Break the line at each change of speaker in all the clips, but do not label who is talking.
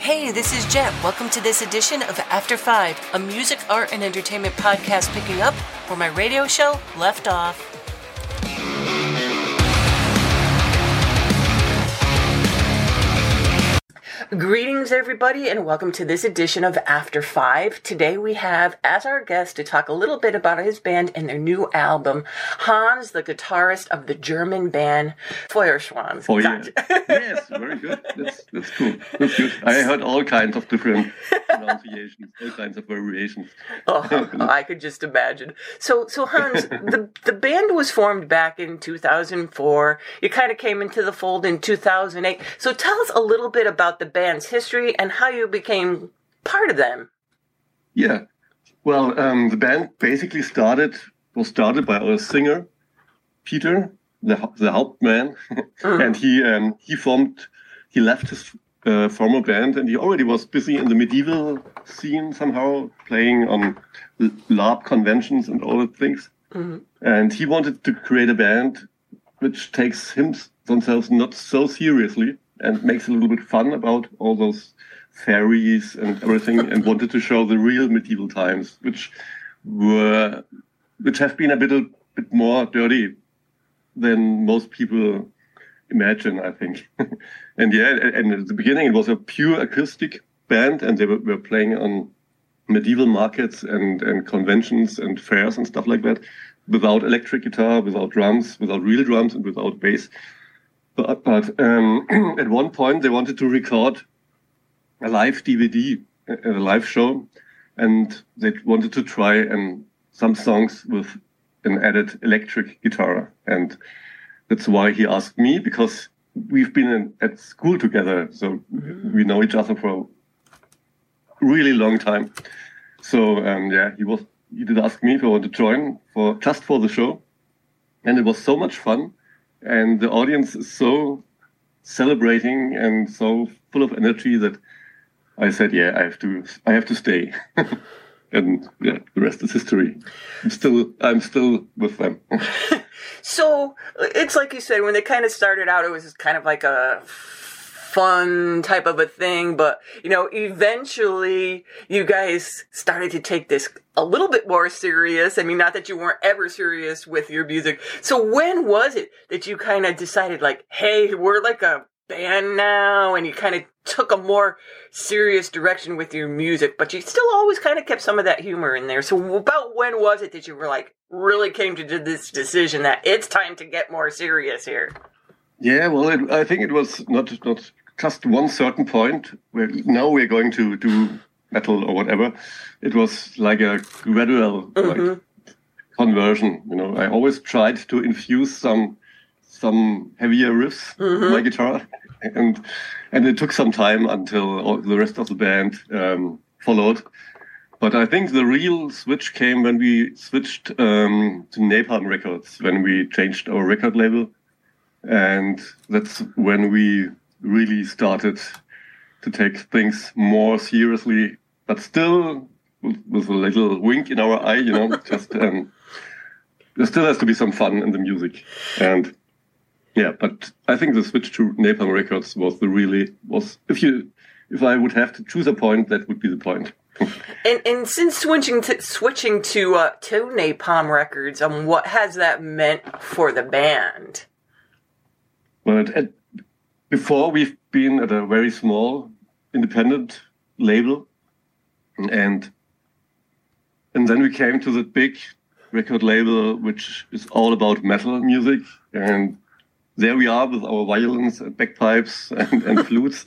Hey, this is Jet. Welcome to this edition of After 5, a music, art, and entertainment podcast picking up where my radio show left off. Greetings, everybody, and welcome to this edition of After 5. Today we have as our guest to talk a little bit about his band and their new album, Hans, the guitarist of the German band Feuerschwanz.
Oh, yeah. Yes, very good. That's cool. That's good. I heard all kinds of different pronunciations, all kinds of variations.
Oh, I could just imagine. So Hans, the band was formed back in 2004. You kind of came into the fold in 2008. So tell us a little bit about the band's history and how you became part of them.
Yeah. Well, the band basically was started by our singer, Peter, the Hauptmann, and he left his former band, and he already was busy in the medieval scene somehow, playing on LARP conventions and all the things. Mm-hmm. And he wanted to create a band which takes themselves not so seriously and makes a little bit fun about all those fairies and everything, and wanted to show the real medieval times, which have been a bit more dirty than most people imagine, I think. And at the beginning it was a pure acoustic band, and they were playing on medieval markets and conventions and fairs and stuff like that, without electric guitar, without drums, without real drums, and without bass. But at one point they wanted to record a live DVD, a live show, and they wanted to try some songs with an added electric guitar. And that's why he asked me, because we've been at school together, so we know each other for a really long time. So he did ask me if I want to join just for the show, and it was so much fun. And the audience is so celebrating and so full of energy that I said, yeah, I have to stay. And yeah, the rest is history. I'm still with them.
So it's like you said, when they kind of started out, it was kind of like a fun type of a thing, but eventually you guys started to take this a little bit more serious. I mean, not that you weren't ever serious with your music. So when was it that you kind of decided, like, hey, we're like a band now, and you kind of took a more serious direction with your music, but you still always kind of kept some of that humor in there? So about when was it that you were like, really came to this decision that it's time to get more serious here?
Yeah, well, I think it was not just one certain point where now we're going to do metal or whatever. It was like a gradual conversion. I always tried to infuse some heavier riffs in my guitar, and it took some time until all the rest of the band followed. But I think the real switch came when we switched to Napalm Records, when we changed our record label. And that's when we really started to take things more seriously, but still with a little wink in our eye, just there still has to be some fun in the music. And yeah, but I think the switch to Napalm Records was if I would have to choose a point, that would be the point.
And since switching to Napalm Records, what has that meant for the band?
But before, we've been at a very small independent label, and then we came to the big record label, which is all about metal music, and there we are with our violins and bagpipes and flutes.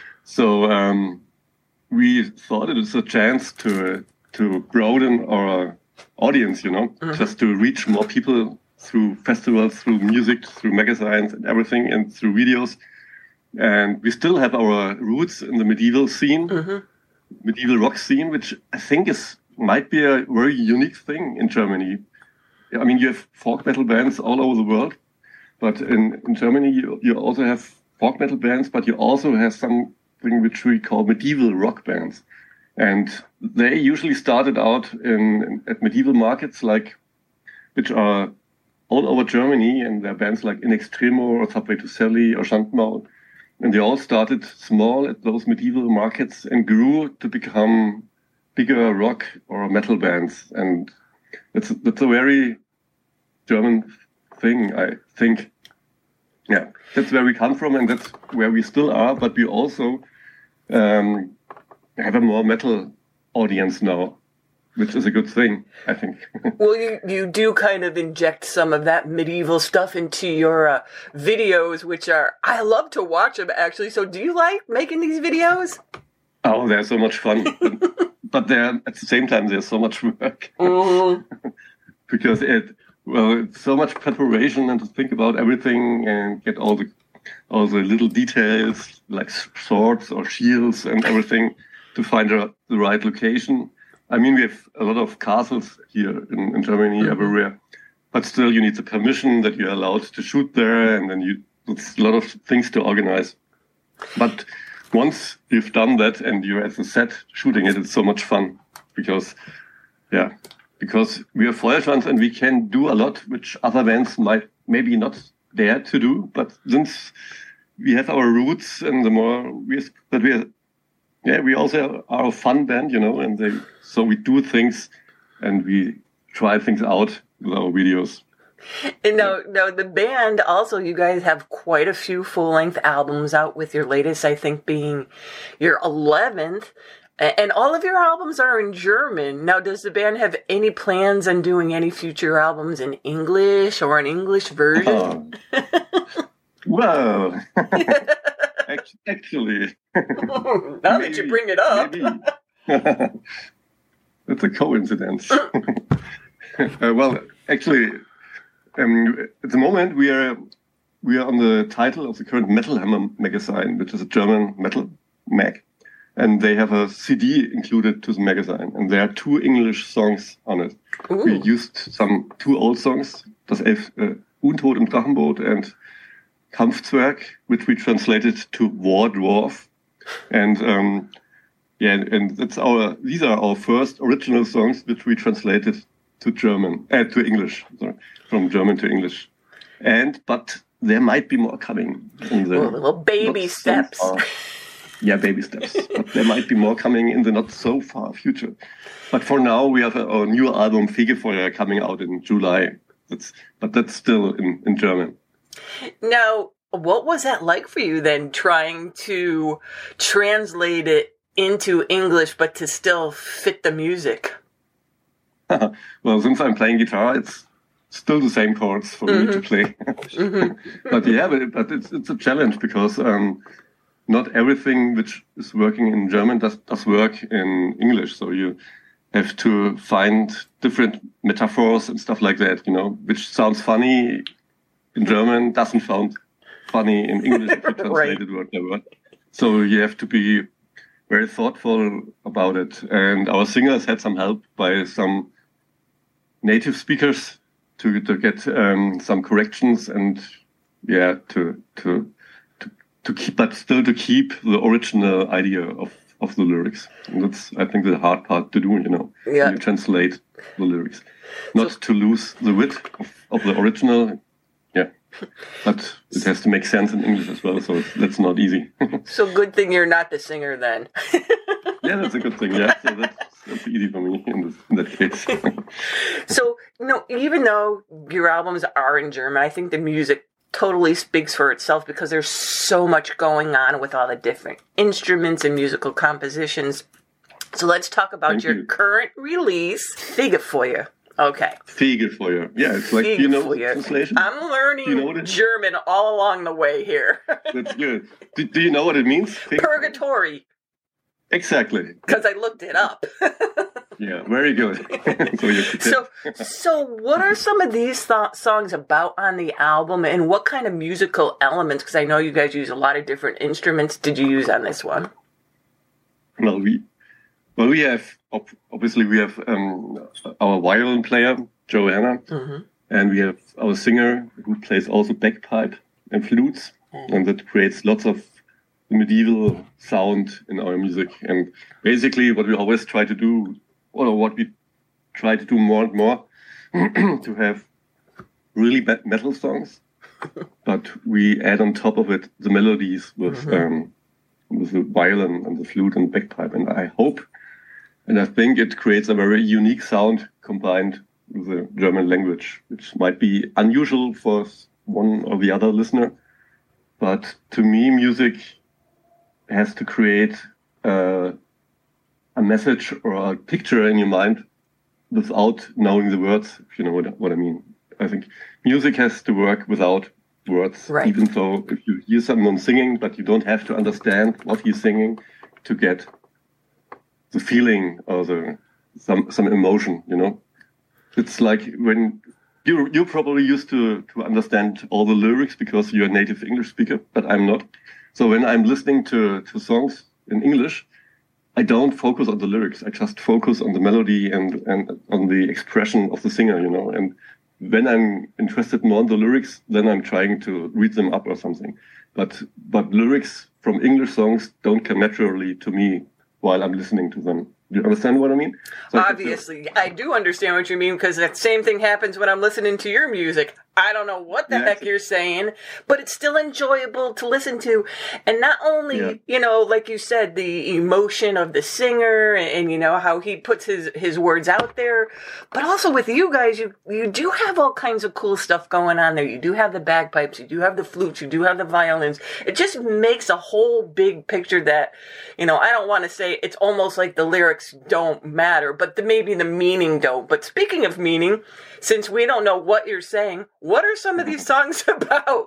So we thought it was a chance to broaden our audience, just to reach more people through festivals, through music, through magazines and everything, and through videos. And we still have our roots in the medieval scene, medieval rock scene, which I think might be a very unique thing in Germany. I mean, you have folk metal bands all over the world, but in Germany you also have folk metal bands, but you also have something which we call medieval rock bands. And they usually started out at medieval markets, which are all over Germany, and there are bands like In Extremo or Subway to Sally or Schandmaul. And they all started small at those medieval markets and grew to become bigger rock or metal bands. And that's a very German thing, I think. Yeah, that's where we come from, and that's where we still are. But we also have a more metal audience now, which is a good thing, I think.
Well, you do kind of inject some of that medieval stuff into your videos, which I love to watch them, actually. So do you like making these videos?
Oh, they're so much fun. But they're, at the same time, there's so much work.
Mm-hmm.
Because it's so much preparation and to think about everything and get all the little details, like swords or shields and everything, to find the right location. I mean, we have a lot of castles here in Germany, everywhere, but still you need the permission that you're allowed to shoot there, and then it's a lot of things to organize. But once you've done that and you're at the set shooting it, it's so much fun because we are Feuerschwanz and we can do a lot which other bands might maybe not dare to do. But since we have our roots and we also are a fun band, and so we do things and we try things out with our videos.
And now the band also, you guys have quite a few full-length albums out, with your latest, I think, being your 11th. And all of your albums are in German. Now, does the band have any plans on doing any future albums in English or an English version?
Well, actually.
Now that you bring it up.
It's a coincidence. Well, actually, at the moment we are on the title of the current Metal Hammer magazine, which is a German metal mag. And they have a CD included to the magazine, and there are 2 English songs on it. Ooh. We used 2 old songs, Das Untot im Drachenboot and Kampfzwerg, which we translated to War Dwarf. And and these are our first original songs, which we translated to English, from German to English. But there might be more coming.
Little baby steps.
Yeah, baby steps. But there might be more coming in the not so far future. But for now, we have our new album Fegefeuer coming out in July. That's still in German.
Now, what was that like for you then, trying to translate it into English, but to still fit the music?
Well, since I'm playing guitar, it's still the same chords for me to play. But it's a challenge because not everything which is working in German does work in English. So you have to find different metaphors and stuff like that, which sounds funny in German, doesn't sound funny in English if you translate it word by word. So you have to be very thoughtful about it. And our singers had some help by some native speakers to get some corrections and to keep the original idea of the lyrics. And that's, I think, the hard part to do, when you translate the lyrics. Not to lose the wit of the original, but it has to make sense in English as well, so that's not easy.
So good thing you're not the singer then.
Yeah, that's a good thing, so that's easy for me in that case.
So, even though your albums are in German, I think the music totally speaks for itself because there's so much going on with all the different instruments and musical compositions. So let's talk about your current release, Fegefeuer. Okay.
Fegefeuer. Yeah, it's like, translation?
I'm learning German all along the way here.
That's good. Do you know what it means?
Purgatory.
Exactly.
Because I looked it up.
Yeah, very good.
So what are some of these songs about on the album, and what kind of musical elements, because I know you guys use a lot of different instruments, did you use on this one?
Well, we have, obviously we have our violin player, Joanna, and we have our singer who plays also bagpipe and flutes, and that creates lots of medieval sound in our music. And basically what we always try to do, or what we try to do more and more, to have really metal songs, but we add on top of it the melodies with the violin and the flute and bagpipe. And I hope, and I think it creates a very unique sound combined with the German language, which might be unusual for one or the other listener. But to me, music has to create a message or a picture in your mind without knowing the words, if you know what I mean. I think music has to work without words,
right.
Even though if you hear someone singing, but you don't have to understand what he's singing to get the feeling or some emotion, you know. It's like when you're probably used to understand all the lyrics because you're a native English speaker, but I'm not. So when I'm listening to songs in English, I don't focus on the lyrics. I just focus on the melody and on the expression of the singer, you know. And when I'm interested more in the lyrics, then I'm trying to read them up or something. But lyrics from English songs don't come naturally to me while I'm listening to them. Do you understand what I mean?
So obviously, I do understand what you mean, because that same thing happens when I'm listening to your music. I don't know what the heck you're saying, but it's still enjoyable to listen to. And not only, you know, like you said, the emotion of the singer and you know, how he puts his words out there, but also with you guys, you do have all kinds of cool stuff going on there. You do have the bagpipes, you do have the flutes, you do have the violins. It just makes a whole big picture that, you know, I don't want to say it's almost like the lyrics don't matter, but maybe the meaning don't. But speaking of meaning, since we don't know what you're saying, what are some of these songs about?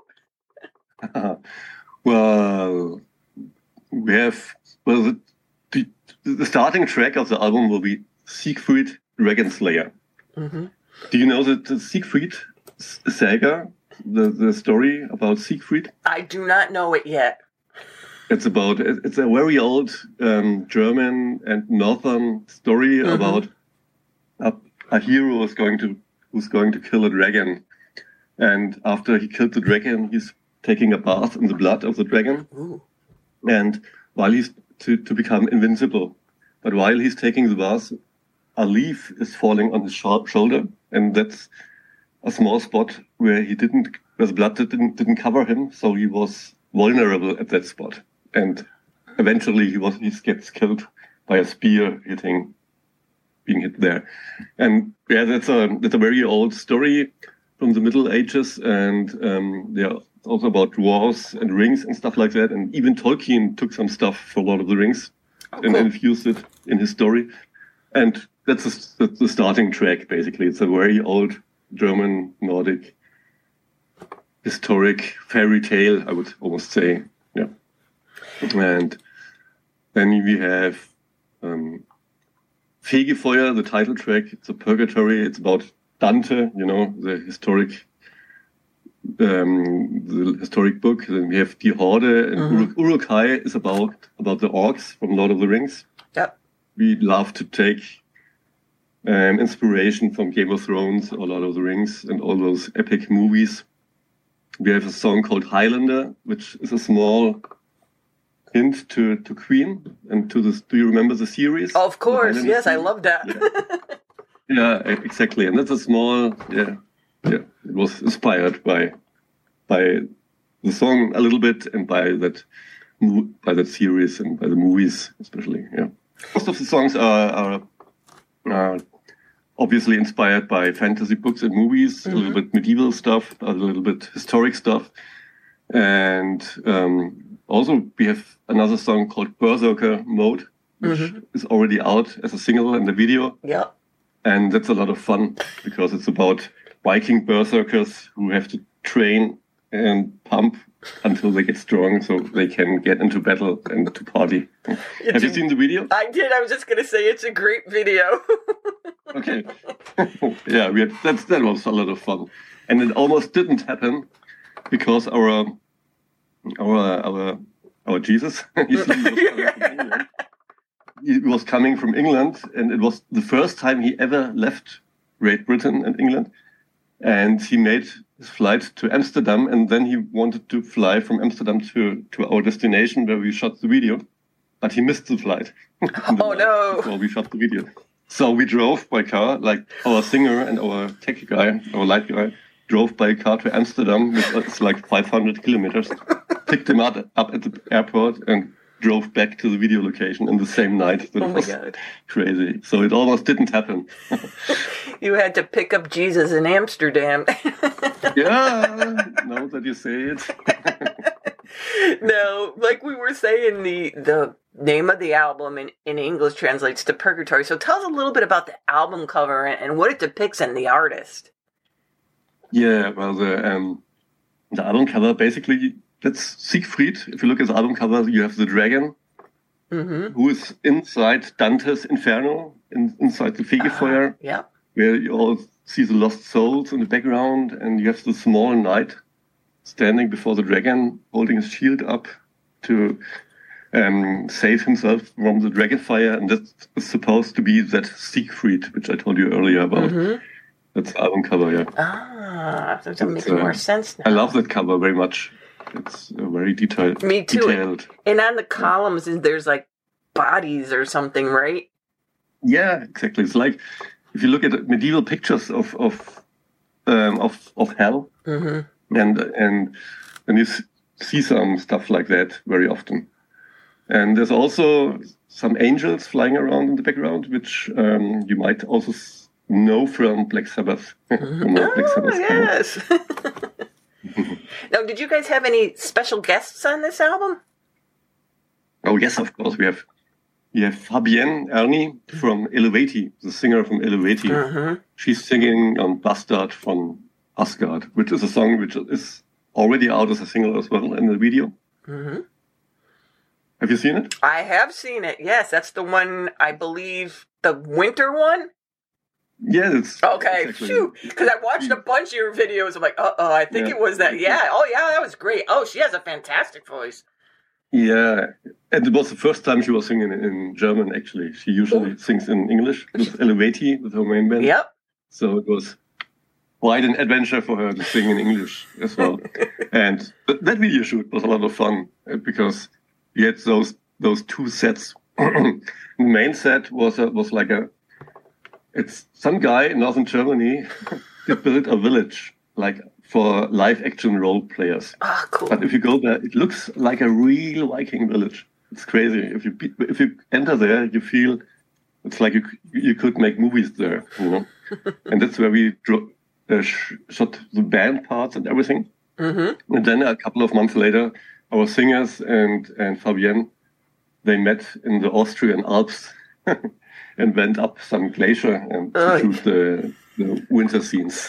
Well, we have the starting track of the album will be Siegfried Dragon Slayer. Mm-hmm. Do you know the Siegfried saga, the story about Siegfried?
I do not know it yet.
It's a very old German and northern story about a hero who's going to kill a dragon. And after he killed the dragon, he's taking a bath in the blood of the dragon. Ooh. And while he's to become invincible. But while he's taking the bath, a leaf is falling on his shoulder. And that's a small spot where the blood didn't cover him. So he was vulnerable at that spot. And eventually he gets killed by a spear being hit there. And yeah, that's a very old story from the Middle Ages, and they're also about dwarves and rings and stuff like that. And even Tolkien took some stuff for Lord of the Rings and infused it in his story. And that's the starting track, basically. It's a very old German, Nordic, historic fairy tale, I would almost say. Yeah. And then we have Fegefeuer, the title track. It's a purgatory. It's about Dante, you know, the historic book. Then we have Die Horde, and Uruk-hai is about the orcs from Lord of the Rings. Yep. We love to take inspiration from Game of Thrones or Lord of the Rings and all those epic movies. We have a song called Highlander, which is a small hint to Queen and to this. Do you remember the series?
Of course, yes, I love that.
Yeah, exactly. And that's a small, it was inspired by the song a little bit and by that series and by the movies especially. Yeah, most of the songs are obviously inspired by fantasy books and movies, a little bit medieval stuff, a little bit historic stuff, and also we have another song called Berserker Mode, which is already out as a single and a video. Yeah. And that's a lot of fun because it's about Viking berserkers who have to train and pump until they get strong so they can get into battle and to party. Have you seen the video?
I did. I was just going to say it's a great video.
Okay. Yeah, that was a lot of fun. And it almost didn't happen because our Jesus, he was coming from England, and it was the first time he ever left Great Britain and England. And he made his flight to Amsterdam, and then he wanted to fly from Amsterdam to our destination where we shot the video. But he missed the flight.
Oh, no.
Before we shot the video. So we drove by car, like our singer and our tech guy, our light guy, drove by a car to Amsterdam, which is like 500 kilometers, picked him up at the airport, and drove back to the video location in the same night. That was
God.
Crazy. So it almost didn't happen.
You had to pick up Jesus in Amsterdam.
Yeah, now that you say it.
No, like we were saying, the name of the album in English translates to Purgatory. So tell us a little bit about the album cover and what it depicts and the artist.
Yeah, well, the album cover, basically, that's Siegfried. If you look at the album cover, you have the dragon, who is inside Dante's Inferno, inside the Fegefeuer,
Yeah.
where you all see the lost souls in the background, and you have the small knight standing before the dragon, holding his shield up to save himself from the dragon fire, and that is supposed to be that Siegfried, which I told you earlier about. That's the album cover, yeah.
Ah, that makes more sense now.
I love that cover very much. It's very detailed.
Me too.
Detailed.
And on the columns, there's like bodies or something, right?
Yeah, exactly. It's like if you look at medieval pictures of hell, and you see some stuff like that very often. And there's also some angels flying around in the background, which you might also know from Black Sabbath. Black Sabbath
yes. Now, did you guys have any special guests on this album?
Oh yes, of course. We have Fabienne Erni from Elevati, the singer from Elevati. She's singing on Bastard from Asgard, which is a song which is already out as a single as well in the video. Have you seen it?
I have seen it. Yes, that's the one, I believe, the winter one.
Yeah, it's
okay.
exactly.
Shoot, because I watched a bunch of your videos. I'm like, I think it was that. Yeah. Oh, yeah, that was great. Oh, she has a fantastic voice.
Yeah, and it was the first time she was singing in German. Actually, she usually sings in English with Elevati, with her main band.
Yep.
So it was quite an adventure for her to sing in English as well. And that video shoot was a lot of fun because you had those two sets. The main set was like it's some guy in northern Germany did build a village like for live action role players.
Ah, cool.
But if you go there, it looks like a real Viking village. It's crazy. If you enter there, you feel it's like you could make movies there, you know. And that's where we shot the band parts and everything. And then a couple of months later, our singers and Fabienne, they met in the Austrian Alps and went up some glacier and to shoot the winter scenes.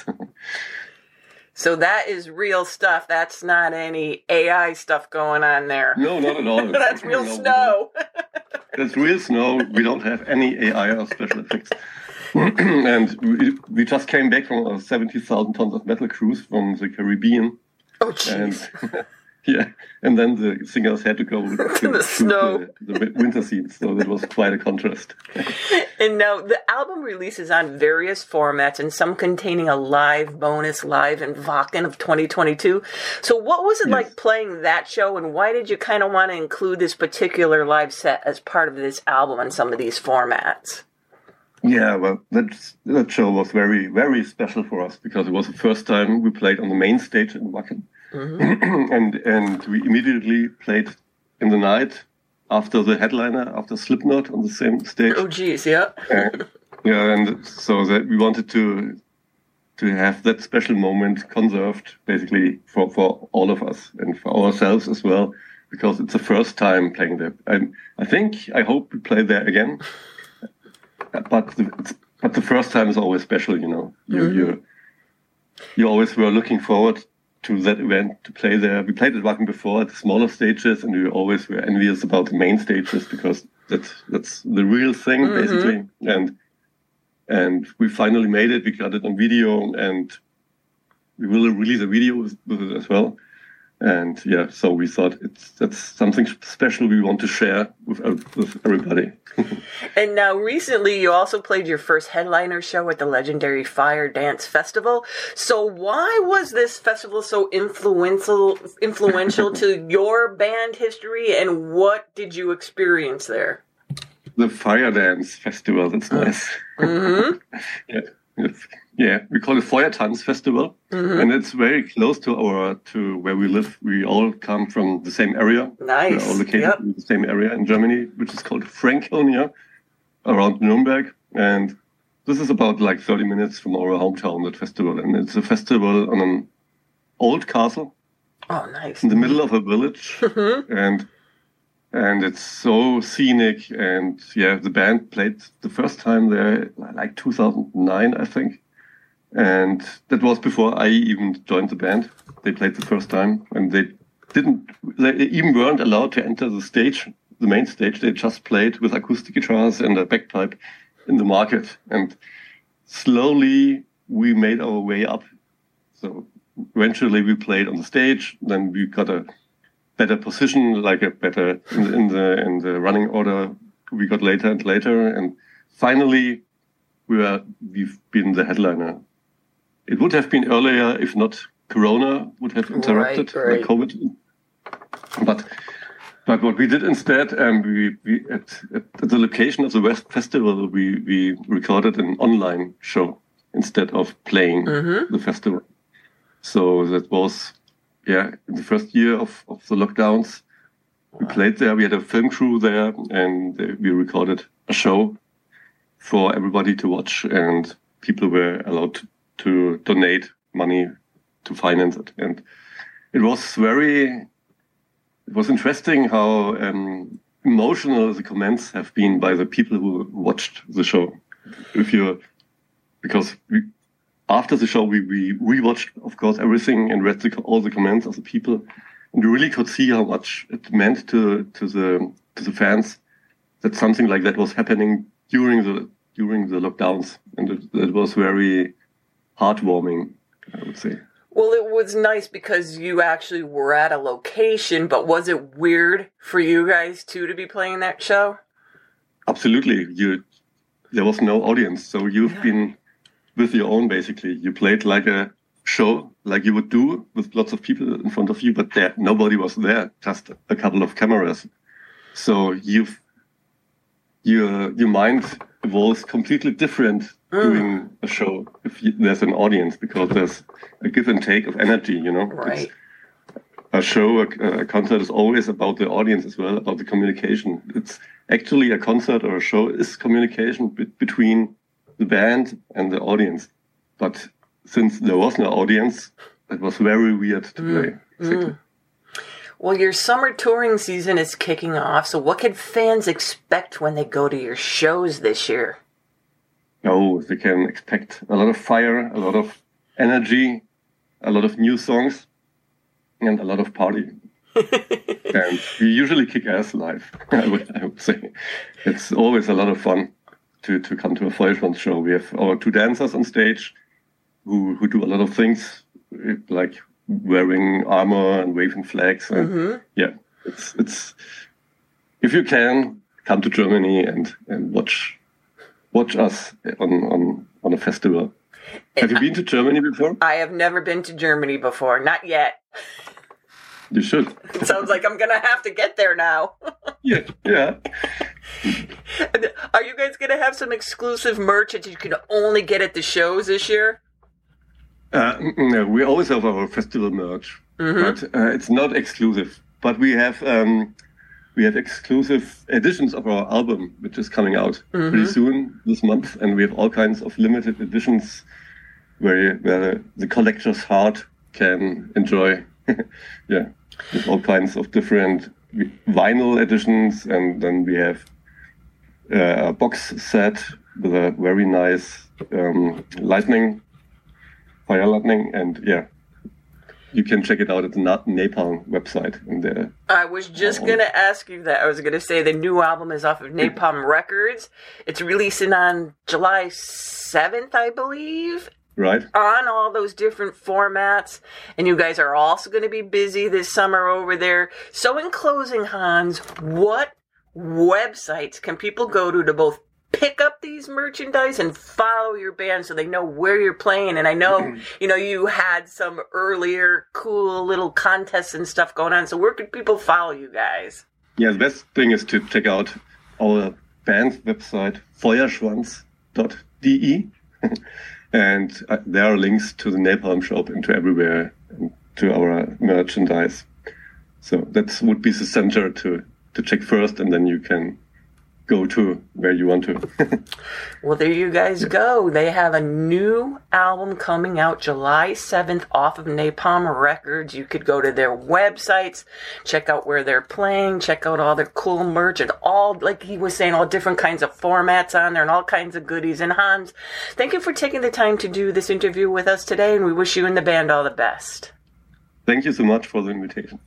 So that is real stuff. That's not any AI stuff going on there.
No, not at all.
That's real snow.
That's real snow. We don't have any AI or special effects. And we just came back from a 70,000 tons of metal cruise from the Caribbean.
Oh, jeez.
Yeah, and then the singers had to go to
the snow,
the winter scenes, so that was quite a contrast.
And now the album releases on various formats, and some containing a live bonus live in Wacken of 2022. So what was it like playing that show, and why did you kind of want to include this particular live set as part of this album on some of these formats?
Yeah, well, that show was very, very special for us because it was the first time we played on the main stage in Wacken. And we immediately played in the night after the headliner, after Slipknot on the same stage.
Oh, geez, yeah.
And so that we wanted to have that special moment conserved, basically for all of us and for ourselves as well, because it's the first time playing there. And I hope we play there again. But the first time is always special, you know. You always were looking forward to that event, to play there. We played at Wacken before at the smaller stages, and we always were envious about the main stages because that's the real thing, basically. And we finally made it. We got it on video, and we will release a video with it as well. And yeah, so we thought that's something special we want to share with everybody.
And now recently you also played your first headliner show at the legendary Fire Dance Festival. So why was this festival so influential to your band history, and what did you experience there? The
Fire Dance Festival, that's nice. Yeah, Yeah, we call it Feuertanz Festival, and it's very close to where we live. We all come from the same area.
Nice.
We're all located in the same area in Germany, which is called Franconia, around Nuremberg. And this is about like 30 minutes from our hometown, that festival. And it's a festival on an old castle.
Oh, nice.
In the middle of a village. And it's so scenic. And yeah, the band played the first time there like 2009, I think. And that was before I even joined the band. They played the first time, and they even weren't allowed to enter the stage, the main stage. They just played with acoustic guitars and a bagpipe in the market. And slowly we made our way up. So eventually we played on the stage. Then we got a better position, like a better in the running order. We got later and later, and finally we've been the headliner. It would have been earlier if not Corona would have interrupted, like COVID. But what we did instead, we at the location of the West Festival, we recorded an online show instead of playing the festival. So that was, in the first year of the lockdowns, we played there. We had a film crew there, and we recorded a show for everybody to watch, and people were allowed to donate money to finance it. And it was interesting how emotional the comments have been by the people who watched the show. After the show, we rewatched, of course, everything and read all the comments of the people, and we really could see how much it meant to the fans that something like that was happening during the lockdowns, and it was very heartwarming, I would say.
Well, it was nice because you actually were at a location, but was it weird for you guys too to be playing that show?
Absolutely. There was no audience, so you've been with your own, basically. You played like a show, like you would do with lots of people in front of you, but nobody was there, just a couple of cameras. So your mind evolves completely different doing a show if there's an audience, because there's a give and take of energy, you know.
Right.
A show, a concert is always about the audience as well, about the communication. It's actually a concert or a show is communication between the band and the audience. But since there was no audience, it was very weird to play. Exactly.
Well, your summer touring season is kicking off, so what can fans expect when they go to your shows this year?
Oh, they can expect a lot of fire, a lot of energy, a lot of new songs, and a lot of party. And we usually kick ass live, I would say. It's always a lot of fun to come to a Feuertanz show. We have our two dancers on stage who do a lot of things, like wearing armor and waving flags. And it's if you can, come to Germany and watch us on a festival. Have you been to Germany before?
I have never been to Germany before, not yet.
You should.
It sounds like I'm gonna have to get there now.
Yeah.
Are you guys gonna have some exclusive merch that you can only get at the shows this year?
No, we always have our festival merch, but it's not exclusive. But we have exclusive editions of our album, which is coming out pretty soon this month, and we have all kinds of limited editions where the collector's heart can enjoy. With all kinds of different vinyl editions, and then we have a box set with a very nice fire lightning, and you can check it out at the Napalm website. And
I was just going to ask you that. I was going to say the new album is off of Napalm Records. It's releasing on July 7th, I believe.
Right.
On all those different formats. And you guys are also going to be busy this summer over there. So in closing, Hans, what websites can people go to both pick up these merchandise and follow your band so they know where you're playing? And I know, you had some earlier cool little contests and stuff going on. So where could people follow you guys?
Yeah, the best thing is to check out our band's website, feuerschwanz.de. And there are links to the Napalm shop and to everywhere, and to our merchandise. So that would be the center to check first, and then you can go to where you want to.
Well, there you guys go. They have a new album coming out July 7th off of Napalm Records. You could go to their websites, check out where they're playing, check out all their cool merch, and all, like he was saying, all different kinds of formats on there and all kinds of goodies. And Hans, thank you for taking the time to do this interview with us today, and we wish you and the band all the best.
Thank you so much for the invitation.